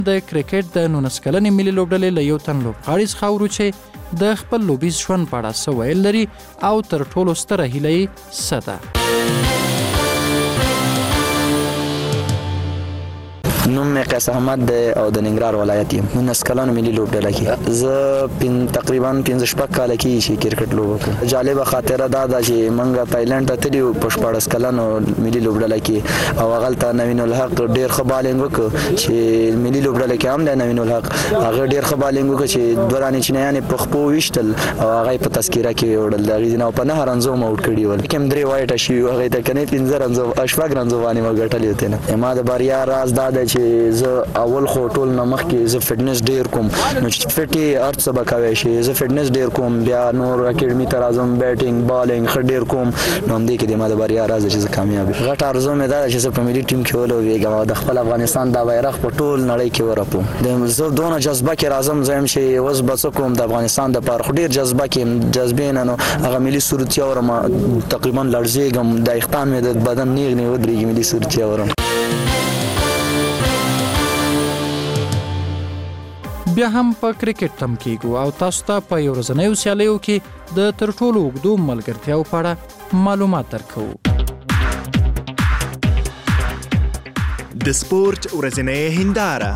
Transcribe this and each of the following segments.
د کرکټ د 19 کلنې ملي لوبډلې له یو تن لوبغاړي څخه اورو چې د خپل لوبیز ژوند په اړه څه ویل لري او تر ټولو ستره هیله یې څه ده. نوم مې قیس احمد دی او د ننګرهار ولایت یم. 19 کلن ملي لوبډله کې زه تقریبا 15 کاله کې چې کرکټ لوبه کوم. جالبه خاطره دا ده چې موږ تایلند ته تللو په 14 کلنو ملي لوبډله کې او هغلته نوین الحق ډېر ښه بالینګ وکړ چې ملي لوبډله کې هم دی نوین الحق. هغه ډېر ښه بالینګ وکړ چې دوه رانې چینایانې په خپو ویشتل او هغه په تذکره کې وړل. د هغې نه په 9 رنزو مو اوټ کړي ول. کوم 3 وایټه شوي هغې ته کنې 15 رنزو شپږ رنزو باندې مو ګټلې وتې نه. ما د بریا راز دا دی چې زه اول خو ټول نه مخکې زه فټنس ډیر کوم. نو چې فټ یې هر څه به کوی شي. زه فټنس ډیر کوم، بیا نور اکیډمي ته راځم، بیټینګ بالینګ ښه ډیر کوم. نو همدې کې د ما د بریا راز چې زه کامیاب یم. غټ آرزو مې دا ده چې زه په ملي ټیم کې ولوبېږم او د خپل افغانستان دا بیرغ په ټول نړۍ کې ورپوم. زه دونه جذبه کې راځم زه یم چې اوس به څه کوم د افغانستان دپاره. خو ډېر جذبه کې یم، جذبې نه نو هغه ملي صورتیا ورم تقریبا لړزېږم، د ویښتان مې د بدن نیغ نیغ ودرېږي ملي صورتیا ورم. بیا هم په کرکټ تم کېږو او تاسو ته په یو ورځنیو سیالیو کې د تر ټولو اوږدو ملګرتیاو په اړه معلومات درکوو. د سپورت ورځنۍ هنداره.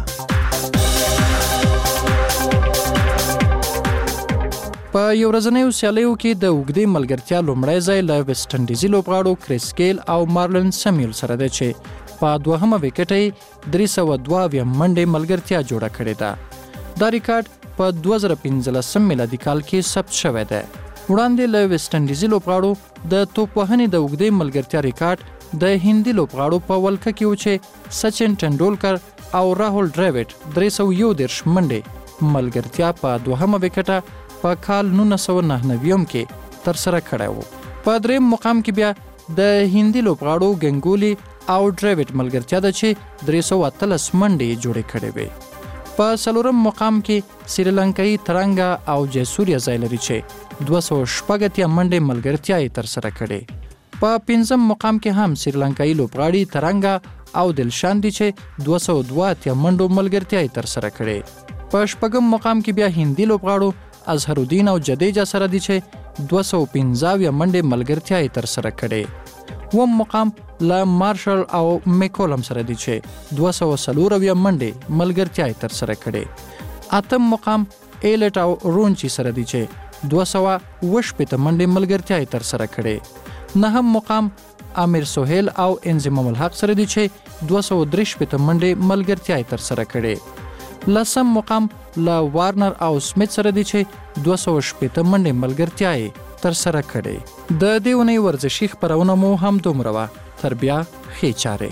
په یو ورځنیو سیالیو کې د اوږدې ملګرتیا لومړی ځای له ویسټ انډیزي لوبغاړو کریس گیل او مارلن سمیول سره دی چې په 2مه وکټ یې 302 منډې ملګرتیا جوړه کړې ده. دا ریکارډ په 2015 میلادي کال کې ثبت شوی دی. وړاندې له ویسټ انډیزي لوبغاړو د توپ وهنې د اوږدې ملګرتیا ریکارډ د هندي لوبغاړو په ولکه کې و چې سچن ټنډولکر او راهول ډراوډ 311 منډې ملګرتیا په 2مه وکټه په کال 1999 کې ترسره کړی و. په 3م مقام کې بیا د هندي لوبغاړو ګنګولي او ډراوډ ملګرتیا ده چې 313 منډې جوړې کړې وې. په 4م مقام کې سریلانکایي ترنګا او جیسوریا ځای لري چې 216 منډې ملګرتیا یې ترسره کړې. په 5م مقام کې هم سریلانکایي لوبغاړي ترنګا او دلشان دي چې 202 منډو ملګرتیا یې ترسره کړې. په 6م مقام کې بیا هندي لوبغاړو اظهر الدین او جدیجا سره دي چې 215 منډې ملګرتیا یې ترسره کړې. 9م مقام له مارشل او میکولم سره دي چې 240 منډې ملګرتیا یې ترسره کړې. 8م مقام ایلټ او رونچي سره دي چې 218 منډې ملګرتیا یې ترسره کړې. 9م مقام امیر سهیل او انضمام الحق سره دي چې 263 منډې ملګرتیا یې ترسره کړې. 10م مقام له وارنر او سمیت سره دي چې 218 منډې ملګرتیا یې ترسره کړې. د دې اونۍ ورزشي خپرونه مو هم دومره وه. تر بیا ښې چارې.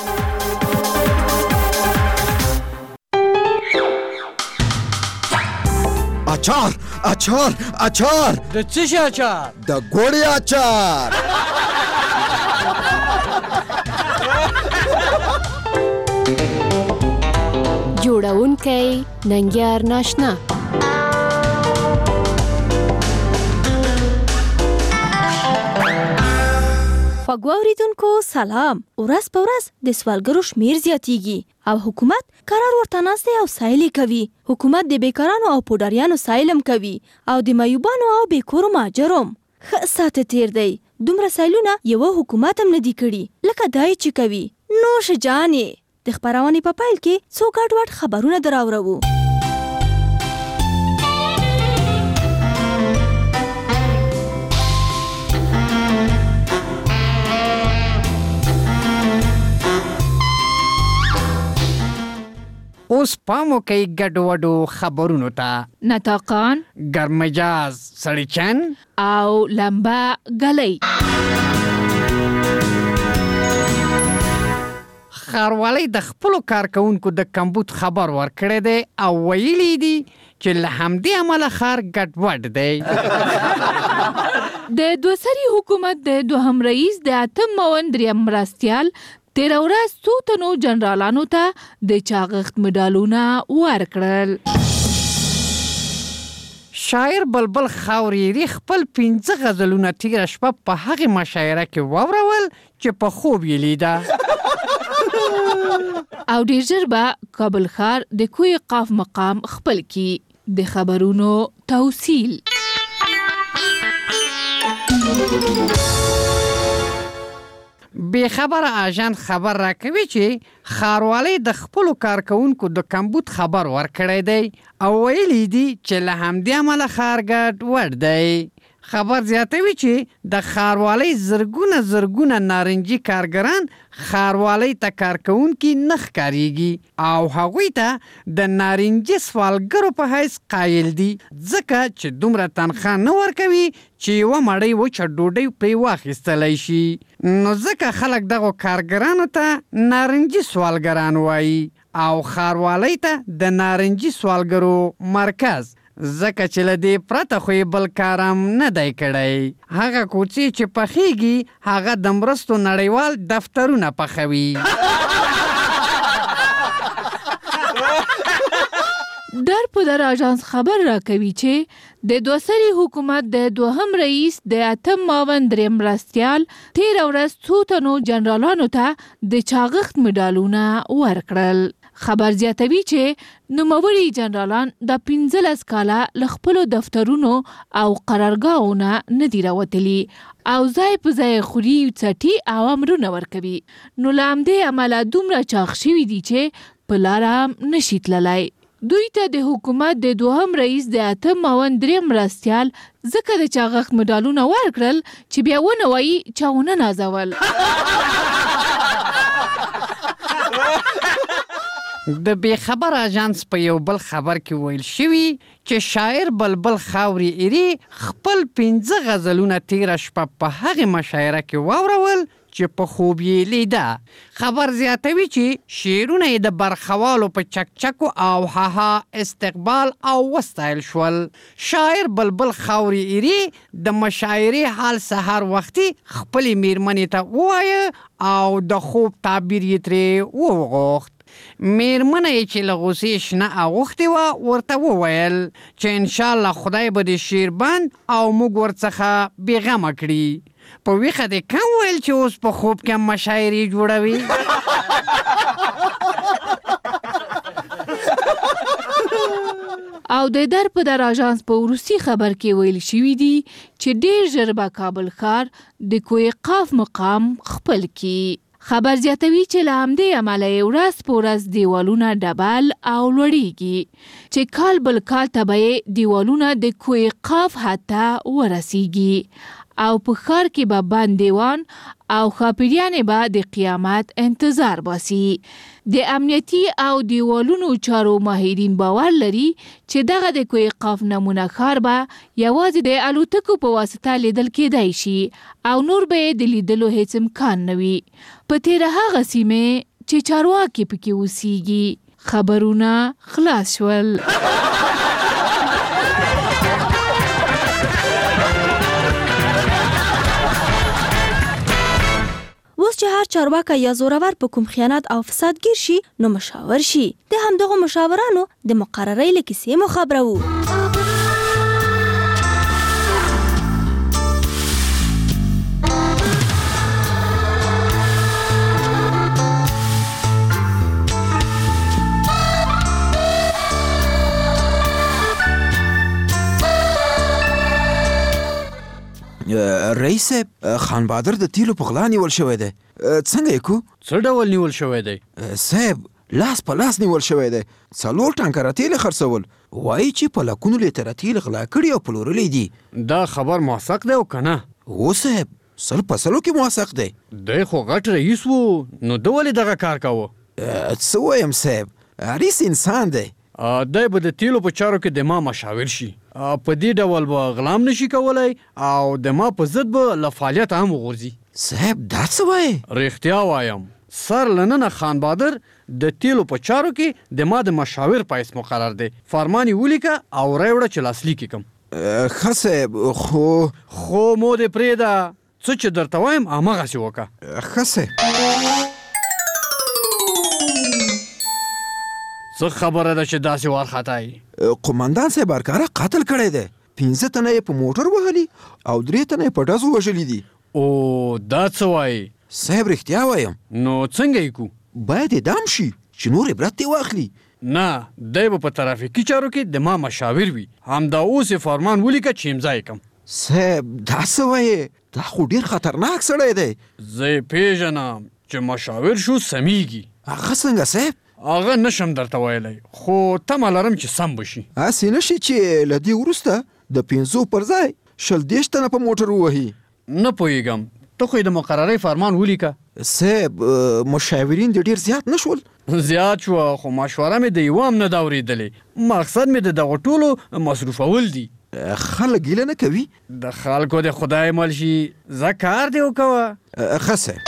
اچار اچار اچار. د څه شي اچار؟ د ګوړې اچار. جوړونکی ننګیار ناشنا. خوږو اوریدونکو سلام. ورځ په ورځ د سوالګرو شمیر زیاتیږي او حکومت قرار ورته ناست دی او سایل کوي. حکومت د بیکارانو او پوډاریانو سایلم کوي او د معیوبانو او بیکورو مهاجرو ښه ساعت تیر دی. دومره سایلونه یو حکومت هم نه دی کړي لکه دای چې کوي. نوش جانې. د خپرونې په پیل کې څو ګډوډ خبرونه دراوړو. اوس پامو کوي ګډوډو خبرونو ته. نطاقان، ګرمجاز سړیچن او لمبا ګلۍ. ښاروالۍ د خپلو کارکوونکو د کمبود خبر ورکړی دی او ویلي دي چې له همدې امله ښار ګډوډ دی. د دوسري حکومت د دوهم رئیس د 8 معاون دریم مرستیال تیره ورځ څو تنو جنرالانو ته د چاغښت مډالونه ورکړل. شاعر بلبل خاوريري خپل 15 غزلونه تیره شپه په هغې مشاعره کې واورول چې په خوب یې لیده. او ډیر ژر به کابل ښار د کوی قاف مقام خپل کی. د خبرونو توصیل. بې خبره اژانس خبر راکوي چې ښاروالۍ د خپلو کارکوونکو د کمبود خبر ورکړی دی او ویلي دي چې له همدې امله ښار ګډ وډ دی. خبر زیاتوي چې د ښاروالۍ زرګونه نارنجي کارګران ښاروالۍ ته کارکوونکي نه ښکارېږي او هغوی ته د نارنجي سوالګرو په حیث قایل دي ځکه چې دومره تنخواه نه ورکوي چې یوه مړۍ وچه ډوډۍ پرې واخیستلی شي. نو ځکه خلک دغو کارګرانو ته نارنجي سوالګران وایي او ښاروالۍ ته د نارنجي سوالګرو مرکز، ځکه چې له دې پرته خو یې بل کارم نه دی کړی. هغه کوڅې چې پخیږي هغه د مرستو نړیوال دفترونه پخوي. در په در اژانس خبر راکوي چې د دوسري حکومت د دوهم رئیس د اتم معاون دریم مرستیال تېره ورځ څو تنو جنرالانو ته د چاغښت مډالونه ورکړل. خبر زیاتوي چې نوموړي جنرالان د 15 کاله له خپلو دفترونو او قرارګاهونو نه دي راوتلي او ځای په ځای خوري څټي او امرونه ورکوي. نو له همدې امله دومره چاغ شوي دي چې په لاره هم نشي تللی. دوی ته د حکومت د دوهم رئیس د اتم معاون دریم مرستیال ځکه د چاغښت مډالونه ورکړل چې بیا ونه وایي چا ونه نازول. د بې خبر اژانس په یو بل خبر کې ویل شوي چې شاعر بلبل خاوري ایري خپل 15 غزلونه تیره شپه په هغې مشاعره کې واورول چې په خوب یې لیده. خبر زیاتوي چې شعرونه یې د برخوالو په چکچکو او هاها استقبال او وستایل شول. شاعر بلبل خاوري ایري د مشاعرې حال سهار وختي خپلې میرمنې ته ووایه او د خوب تعبیر یې ترې وغوښت. میرمنه یې چې له غوسې شنه اغوښتې وه ورته وویل چې انشاءالله خدای به دې شعر بند او موږ ورڅخه بېغمه کړي. په ویښه دې کم ویل چې اوس په خوب کې هم مشاعرې جوړوي. او د در په در اژانس په وروستي خبر کې ویل شوي دي چې ډېر ژر به کابل ښار د کوی قاف مقام خپل کړي. خبر زیاتوي چې له همدې امله یې ورځ په ورځ دیوالونه ډبل او لوړیږي چې کال بل کال ته به یې دیوالونه د کوی قاف حد ته ورسیږي او په ښار کې به بند دیوان او ښاپیریانې به د قیامت انتظار باسي. د امنیتي او دیوالونو چارو ماهرین باور لري چې دغه د کوی قاف نمونه ښار به یوازې د الوتکو په واسطه لیدل کېدای شي او نور به یې د لیدلو هیڅ امکان نه وي په تېره هغه سیمې چې چارواکي پکې اوسیږي. خبرونه خلاص شول. اوس چې هر چارواکی یا زورور په کوم خیانت او فساد ګیر شي نو مشاور شي. د همدغو مشاورانو د مقررۍ له کیسې مو خبرو. رئیس صاحب، خان بهادر د تیلو په غلا نیول شوی دی. څنګه یې کو؟ څه ډول نیول شوی دی؟ صاحب لاس په لاس نیول شوی دی. 4 ټانکره تیل خرڅول. وایي چې په لکونو لیتره تیل غلا کړي او پلورلی دي. دا خبر موثق دی او که نه؟ هو صاحب، 100% کې موثق دی. دی خو غټ رئیس و، نو ده ولې دغه کار کوه؟ څه وایم صاحب، رئیس انسان دی. دی به د تیلو په چارو کې د ما مشاور شي. په دې ډول به غلام نشي کولی او د ما په ضد به له فعالیته هم وغورځي. صاحب دا څه وایي؟ رښتیا وایم، سر لننه خان بهادر د تیلو په چارو کې د ما د مشاور په حیث مقرر دی. فرمان یې ولیکه او راوړه چې لاسلیک یې کړم. ښه صاحب، خو مو دې پرېږده، څه چې درته وایم همغسې وکړه. ښه صاحب. څه خبره ده چې داسې وارخطایي؟ قمندان صاحب هرکاره قتل کړی دی. 15 تنه یې په موټر وهلي او 3 تنه یې په ډزو وژلي دي. او دا څه وایي؟ صاحب رښتیا وایم. نو څنګه یې کو؟ باید اعدام شي چې نور عبرت دې واخلي. نه دی به په ترافیکي چارو کې د ما مشاور وي. همدا اوس یې فرمان ولیکه چې امضا یې کړم. صاحب دا څه وایې؟ دا خو ډېر خطرناک سړی دی. زه یې پیژنم چې مشاور شو سمیږي. هغه څنګه صاحب؟ هغه نشم درته ویلی خو تمه لرم چې سم بشي. هسې نه شي چې له دې وروسته د 500 پر ځای 20 تنه په موټر ووهي. نه پوهېږم ته خو یې د مقررۍ فرمان ولیکه. صاحب مشاورین دې ډېر زیات نه شول؟ زیات شوه خو مشوره مې د یوه هم نه ده اورېدلې. مقصد مې د دغو ټولو مصروفول دي. خلک ګیله نه کوي؟ د خلکو د خدای مل شي زه کار دې وکوه. ښه صاحب.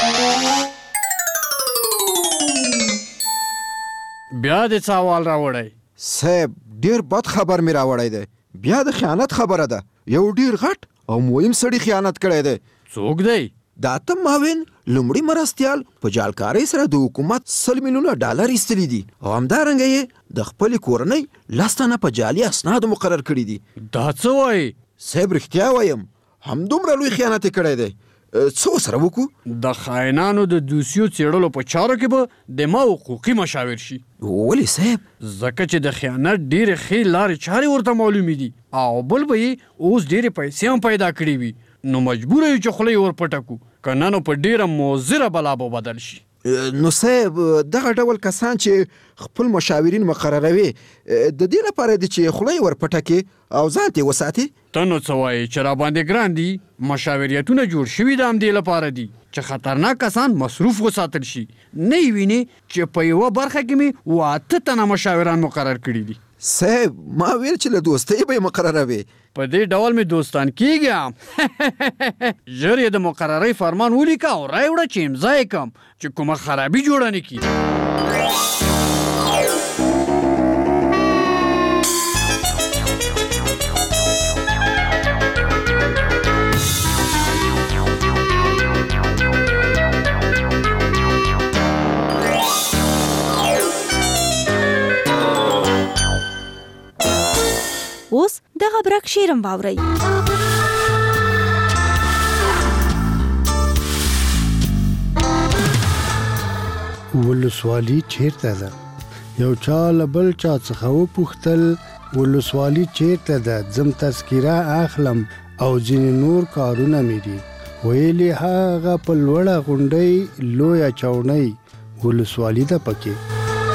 بیا دې څه احوال راوړی؟ صاحب ډېر بد خبر مې راوړی دی. بیا د خیانت خبره ده. یو ډېر غټ او مهم سړي خیانت کړی دی. څوک دی؟ د اتم معاون لومړي مرستیال په جالکارۍ سره د حکومت 100 میلیونه ډالر ایستلي دي او همدارنګه یې د خپلې کورنۍ 10 تنه په جعلي اسنادو مقرر کړي دي. دا څه وایي؟ صاحب رښتیا وایم همدومره لوی خیانت یې کړی دی. څه ورسره وکړو؟ د خاینانو د دوسیو څېړلو په چارو کې به د ما حقوقي مشاور شي. ولې صاحب؟ ځکه چې د خیانت ډېرې ښې لارې چارې ورته معلومې دي او بل به یې اوس ډېرې پیسې هم پیدا کړې وي. نو مجبوره یو چې خوله یې ورپټه کړو که نه نو په ډېره مضره بلا به بدل شي. نو صاحب دغه ډول کسان چې خپل مشاورین مقرروي د دې لپاره دي چې خوله یې ورپټه کړي او ځان ته وساتي. ته نو څه وایې چې راباندې ګران دي؟ مشاوریتونه جوړ شوي د همدې لپاره دي چې خطرناک کسان مصروف وساتل شي. نه یې وینې چې په یوه برخه کې مې 8 تنه مشاوران مقرر کړي دي. صاحب ما ویل چې له دوستۍ به یې مقرروي. په دې ډول مې دوستان کېږم. ژر یې د مقررۍ فرمان ولیکه او رایې وړه چې امضا یې کړم چې کومه خرابي جوړه نه کړي. اوس دغه برک شیرم واورئ. ولسوالي چیرته ده؟ یو چا له بل چا څخه وپوښتل ولسوالي چیرته ده؟ ځم تذکیره اخلم او ځینې نور کارونه مې دي. ویلې هغه په لوړه غونډۍ لویه چوڼۍ ولسوالي ده پکې.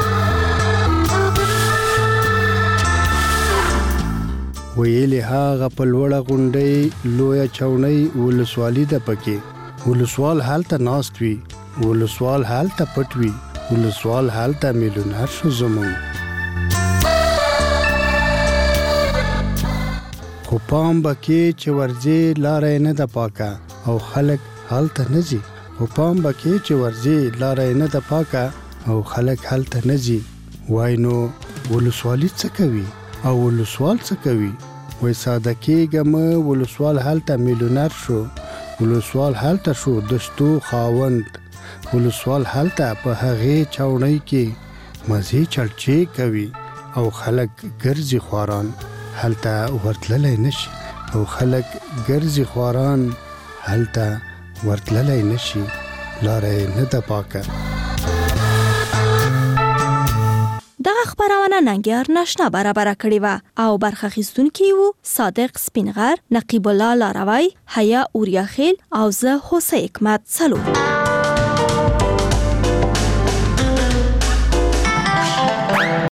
ویلې هغه په لوړه غونډۍ لویه چوڼۍ ولسوالي ده پکې. ولسوال هلته ناست وي، ولسوال هلته پټ وي، ولسوال هلته میلیونر شو زموږ. خو پام به کې چې ورځې لاره یې نه ده پاکه او خلک هلته نه ځي. خو پام به کې چې ورځې لاره یې نه ده پاکه او خلک هلته نه ځي. وای نو ولسوالي څه کوي او ولسوال څه کوي؟ وای ساده کېږم ولسوال هلته میلیونر شو، ولسوال هلته شو د شتو خاوند، ولسوال هلته په هغې چوڼۍ کې مزې چړچې کوي او خلک ګرځي خواران هلته ورتللی نشي او خلک ګرځي خواران هلته ورتللی نشي، لاره یې نه ده پاکه. دغه خبرونه ننګیار ناشنا برابره کړې وه او برخه اخیستونکي وو صادق سپینغر، نقیب الله لاروی، حیا اوریا خیل او زه هوسۍ حکمت. سلام.